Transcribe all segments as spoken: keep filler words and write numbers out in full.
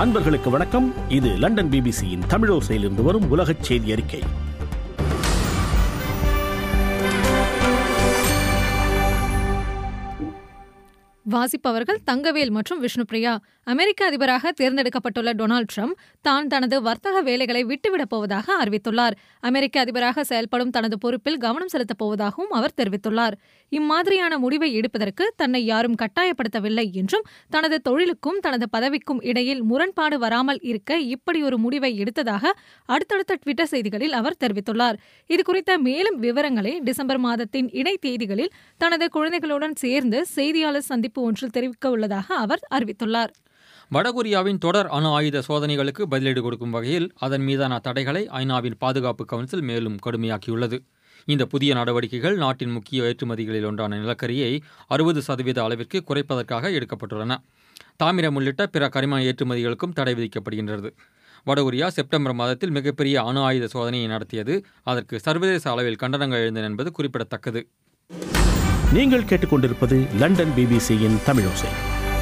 அன்பர்களுக்கு வணக்கம். இது லண்டன் பிபிசியின் தமிழோசையிலிருந்து வரும் உலகச் செய்தி அறிக்கை. வாசிப்பவர்கள் தங்கவேல் மற்றும் விஷ்ணுபிரியா. அமெரிக்க அதிபராக தேர்ந்தெடுக்கப்பட்டுள்ள டொனால்டு ட்ரம்ப் தான் தனது வர்த்தக வேலைகளை விட்டுவிடப் போவதாக அறிவித்துள்ளார். அமெரிக்க அதிபராக செயல்படும் தனது பொறுப்பில் கவனம் செலுத்தப் போவதாகவும் அவர் தெரிவித்துள்ளார். இம்மாதிரியான முடிவை எடுப்பதற்கு தன்னை யாரும் கட்டாயப்படுத்தவில்லை என்றும் தனது தொழிலுக்கும் தனது பதவிக்கும் இடையில் முரண்பாடு வராமல் இருக்க இப்படி ஒரு முடிவை எடுத்ததாக அடுத்தடுத்த ட்விட்டர் செய்திகளில் அவர் தெரிவித்துள்ளார். இதுகுறித்த மேலும் விவரங்களை டிசம்பர் மாதத்தின் இடை தேதிகளில் தனது குழந்தைகளுடன் சேர்ந்து செய்தியாளர் சந்திப்பு ஒன்றில் தெரிவிக்க உள்ளதாக அவர் அறிவித்துள்ளார். வடகொரியாவின் தொடர் அணு ஆயுத சோதனைகளுக்கு பதிலடி கொடுக்கும் வகையில் அதன் மீதான தடைகளை ஐநாவின் பாதுகாப்பு கவுன்சில் மேலும் கடுமையாக்கியுள்ளது. இந்த புதிய நடவடிக்கைகள் நாட்டின் முக்கிய ஏற்றுமதிகளில் ஒன்றான நிலக்கரியை அறுபது சதவீத அளவிற்கு குறைப்பதற்காக எடுக்கப்பட்டுள்ளன. தாமிரம் உள்ளிட்ட பிற கரிம ஏற்றுமதிகளுக்கும் தடை விதிக்கப்படுகின்றது. வடகொரியா செப்டம்பர் மாதத்தில் மிகப்பெரிய அணு ஆயுத சோதனையை நடத்தியது. அதற்கு சர்வதேச அளவில் கண்டனங்கள் எழுந்தன என்பது குறிப்பிடத்தக்கது. நீங்கள் கேட்டுக்கொண்டிருப்பது லண்டன் பிபிசியின் தமிழோசை.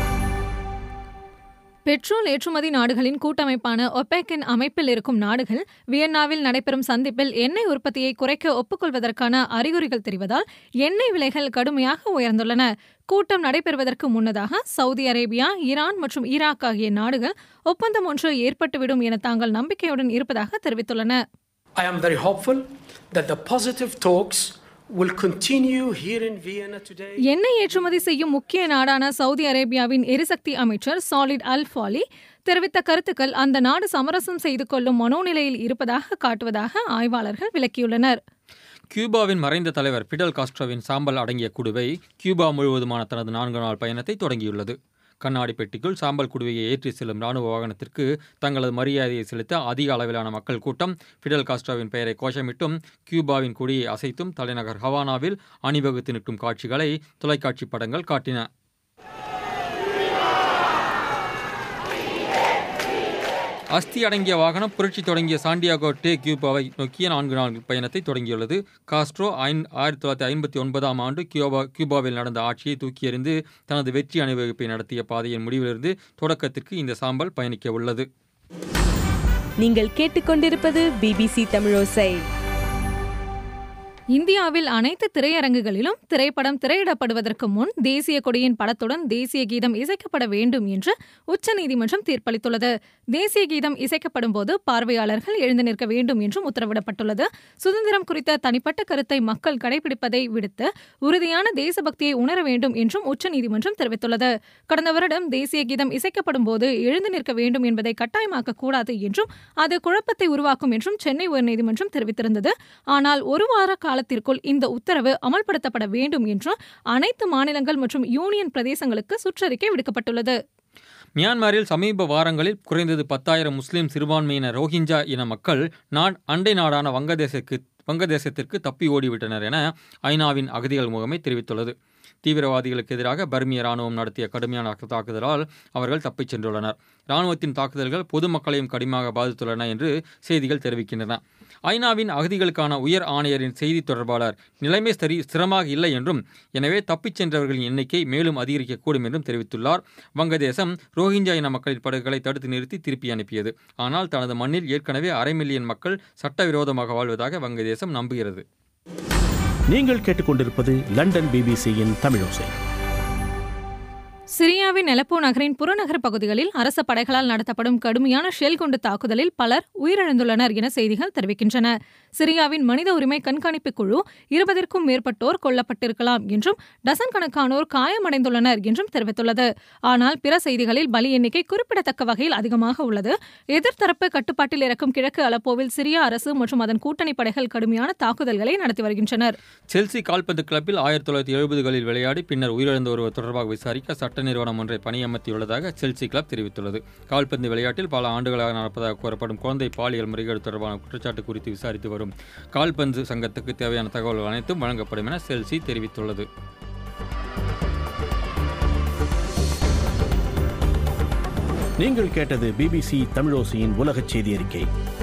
பெட்ரோல் ஏற்றுமதி நாடுகளின் கூட்டமைப்பான ஒபெக்கின் அமைப்பில் இருக்கும் நாடுகள் வியன்னாவில் நடைபெறும் சந்திப்பில் எண்ணெய் உற்பத்தியை குறைக்க ஒப்புக்கொள்வதற்கான அறிகுறிகள் தெரிவதால் எண்ணெய் விலைகள் கடுமையாக உயர்ந்துள்ளன. கூட்டம் நடைபெறுவதற்கு முன்னதாக சவுதி அரேபியா, ஈரான் மற்றும் ஈராக் ஆகிய நாடுகள் ஒப்பந்தம் ஒன்று ஏற்பட்டுவிடும் என தாங்கள் நம்பிக்கையுடன் இருப்பதாக தெரிவித்துள்ளன. I am very hopeful that the positive talks will continue here in Vienna today. எண்ணெய் ஏற்றுமதி செய்யும் முக்கிய நாடான சவுதி அரேபியாவின் எரிசக்தி அமைச்சர் சாலிட் அல் ஃபாலி தெரிவித்த கருத்துக்கள் அந்த நாடு சமரசம் செய்து கொள்ளும் மனோநிலையில் இருப்பதாக காட்டுவதாக ஆய்வாளர்கள் விளக்கியுள்ளனர். கியூபாவின் மறைந்த தலைவர் பிடல் காஸ்ட்ரோவின் சாம்பல் அடங்கிய குடுவை கியூபா முழுவதுமான தனது நான்கு நாள் பயணத்தை தொடங்கியுள்ளது. கண்ணாடி பெட்டிக்குள் சாம்பல் குடுவையை ஏற்றி செல்லும் ராணுவ வாகனத்திற்கு தங்களது மரியாதையை செலுத்த அதிக அளவிலான மக்கள் கூட்டம் பிடல் காஸ்ட்ரோவின் பெயரை கோஷமிட்டும் கியூபாவின் கொடியை அசைத்தும் தலைநகர் ஹவானாவில் அணிவகுத்து நிற்கும் காட்சிகளை தொலைக்காட்சி படங்கள் காட்டின. அஸ்தி அடங்கிய வாகனம் புரட்சி தொடங்கிய சாண்டியாகோ டே கியூபாவை நோக்கிய நான்கு நாள் பயணத்தை தொடங்கியுள்ளது. காஸ்ட்ரோ ஆயிரத்தி தொள்ளாயிரத்தி ஐம்பத்தி ஒன்பதாம் ஆண்டு கியூபா கியூபாவில் நடந்த ஆட்சியை தூக்கி எறிந்து தனது வெற்றி அணிவகுப்பை நடத்திய பாதையின் முடிவிலிருந்து தொடக்கத்திற்கு இந்த சாம்பல் பயணிக்க உள்ளது. நீங்கள் கேட்டுக்கொண்டிருப்பது பிபிசி தமிழோசை. இந்தியாவில் அனைத்து திரையரங்குகளிலும் திரைப்படம் திரையிடப்படுவதற்கு முன் தேசிய கொடியின் படத்துடன் தேசிய கீதம் இசைக்கப்பட வேண்டும் என்று உச்சநீதிமன்றம் தீர்ப்பளித்துள்ளது. தேசிய கீதம் இசைக்கப்படும் போது பார்வையாளர்கள் எழுந்து நிற்க வேண்டும் என்றும் உத்தரவிடப்பட்டுள்ளது. சுதந்திரம் குறித்த தனிப்பட்ட கருத்தை மக்கள் கடைபிடிப்பதை விடுத்து உறுதியான தேசபக்தியை உணர வேண்டும் என்றும் உச்சநீதிமன்றம் தெரிவித்துள்ளது. கடந்த வருடம் தேசிய கீதம் இசைக்கப்படும் போது எழுந்து நிற்க வேண்டும் என்பதை கட்டாயமாக்க கூடாது என்றும் அது குழப்பத்தை உருவாக்கும் என்றும் சென்னை உயர்நீதிமன்றம் தெரிவித்திருந்தது. ஆனால் ஒரு வார கால காலத்திற்குள் இந்த உத்தரவு அமல்படுத்தப்பட வேண்டும் என்று அனைத்து மாநிலங்கள் மற்றும் யூனியன் பிரதேசங்களுக்கு சுற்றறிக்கை விடுக்கப்பட்டுள்ளது. மியான்மரில் சமீப வாரங்களில் குறைந்தது பத்தாயிரம் முஸ்லிம் சிறுபான்மையினர் ரோஹிஞ்சா இன மக்கள் நாட் அண்டை நாடான வங்கதேசத்திற்கு வங்கதேசத்திற்கு தப்பி ஓடிவிட்டனர் என ஐநாவின் அகதிகள் முகமை தெரிவித்துள்ளது. தீவிரவாதிகளுக்கு எதிராக பர்மிய ராணுவம் நடத்திய கடுமையான தாக்குதலால் அவர்கள் தப்பிச் சென்றுள்ளனர். ராணுவத்தின் தாக்குதல்கள் பொதுமக்களையும் கடுமையாக பாதித்துள்ளன என்று செய்திகள் தெரிவிக்கின்றன. ஐநாவின் அகதிகளுக்கான உயர் ஆணையரின் செய்தி தொடர்பாளர் நிலைமை சரி ஸ்திரமாக இல்லை என்றும் எனவே தப்பிச் சென்றவர்களின் எண்ணிக்கை மேலும் அதிகரிக்கக்கூடும் என்றும் தெரிவித்துள்ளார். வங்கதேசம் ரோஹிஞ்சா இன மக்களின் படகுகளை தடுத்து நிறுத்தி திருப்பி அனுப்பியது. ஆனால் தனது மண்ணில் ஏற்கனவே அரை மில்லியன் மக்கள் சட்டவிரோதமாக வாழ்வதாக வங்கதேசம் நம்புகிறது. நீங்கள் கேட்டுக்கொண்டிருப்பது லண்டன் பிபிசியின் தமிழோசை. சிரியாவின் அலெப்போ நகரின் புறநகர் பகுதிகளில் அரச படைகளால் நடத்தப்படும் கடுமையான ஷெல் குண்டு தாக்குதலில் பலர் உயிரிழந்துள்ளனர் என செய்திகள் தெரிவிக்கின்றன. சிரியாவின் மனித உரிமை கண்காணிப்பு குழு இருபதற்கும் மேற்பட்டோர் கொல்லப்பட்டிருக்கலாம் என்றும் டசன் கணக்கானோர் காயமடைந்துள்ளனர் என்றும் தெரிவித்துள்ளது. ஆனால் பிற செய்திகளில் பலி எண்ணிக்கை குறிப்பிடத்தக்க வகையில் அதிகமாக உள்ளது. எதிர்த்தரப்பு கட்டுப்பாட்டில் இருக்கும் கிழக்கு அலப்போவில் சிரியா அரசு மற்றும் அதன் கூட்டணி படைகள் கடுமையான தாக்குதல்களை நடத்தி வருகின்றனர். செல்சி கால்பந்து கிளப்பில் ஆயிரத்தி தொள்ளாயிரத்தி எழுபதுகளில் விளையாடி பின்னர் உயிரிழந்த ஒருவர் தொடர்பாக விசாரிக்க சட்ட நிறுவனம் ஒன்றை பணியமர்த்தியுள்ளதாக செல்சி கிளப் தெரிவித்துள்ளது. கால்பந்து விளையாட்டில் பல ஆண்டுகளாக நடப்பதாக கூறப்படும் குழந்தை பாலியல் முறைகேடு தொடர்பான குற்றச்சாட்டு குறித்து விசாரித்து வரும் கால்பந்து சங்கத்துக்கு தேவையான தகவல்கள் அனைத்தும் வழங்கப்படும் என செல்சி தெரிவித்துள்ளது. நீங்கள் கேட்டது பிபிசி தமிழோசையின் உலகச் செய்தி அறிக்கை.